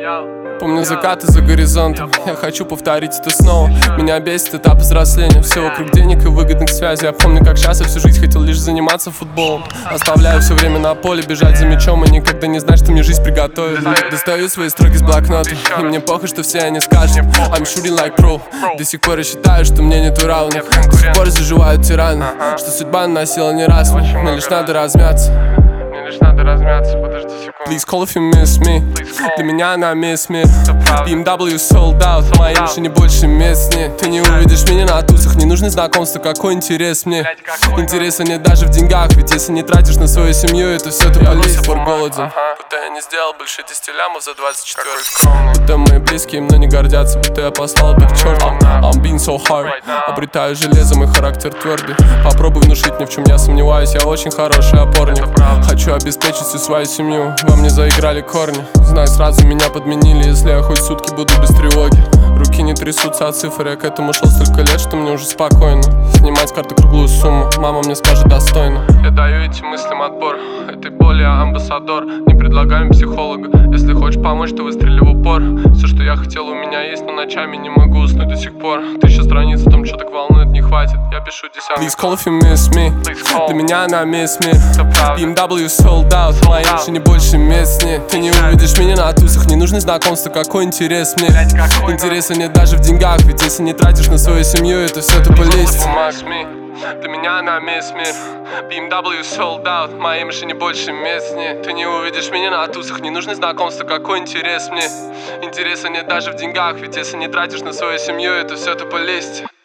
Помню закаты за горизонтом, я хочу повторить это снова. Меня бесит этап взросления, все вокруг денег и выгодных связей. Я помню, как сейчас я всю жизнь хотел лишь заниматься футболом. Оставляю все время на поле, бежать за мячом и никогда не знать, что мне жизнь приготовит. Достаю свои строки с блокнота, и мне похуй, что все они скажут I'm shooting like pro. До сих пор я считаю, что мне нету равных. До сих пор заживают тираны, что судьба наносила не раз. Мне лишь надо размяться. Подожди секунду. Please call if you miss me. Для меня на весь мир. BMW sold out, в моей машине больше мест нет. Ты не увидишь меня на тусах, не нужны знакомства, какой интерес мне. Интереса нет даже в деньгах, ведь если не тратишь на свою семью, это все ты до сих пор голоден. Будто я не сделал больше 10 лямов за 24. Будто мои близкие мной не гордятся, будто я послал их к черту. I'm being so hard. Обретаю железом и характер твердый. Попробуй внушить мне, в чем я сомневаюсь, я очень хороший опорник. Хочу обеспечить всю свою семью, во мне заиграли корни. Знаю, сразу меня подменили, если я хоть сутки буду без тревоги. Руки не трясутся от цифр, я к этому шел столько лет, что мне уже спокойно. Снимать с карты круглую сумму, мама мне скажет достойно. Я даю этим мыслям отпор, этой боли я амбассадор. Не предлагаем психолога, если хочешь помочь, то выстрели в упор. Все, что я хотел, у меня есть, но ночами не могу уснуть до сих пор. 1000 страниц о том, что так волнует, не хватит, я пишу десятки. Please call if you miss me. Для меня на весь мир. BMW sold out, в моей машине больше мест нет. Ты не увидишь меня на тусах, не нужны знакомства, какой интерес мне. Интереса нет даже в деньгах, ведь если не тратишь на свою семью, это все тупо лист. Для меня на весь мир. BMW sold out, в моей машине больше мест нет. Ты не увидишь меня на тусах, не нужны знакомства, какой интерес мне. Интереса нет даже в деньгах, ведь если не тратишь на свою семью, это все тупо лист.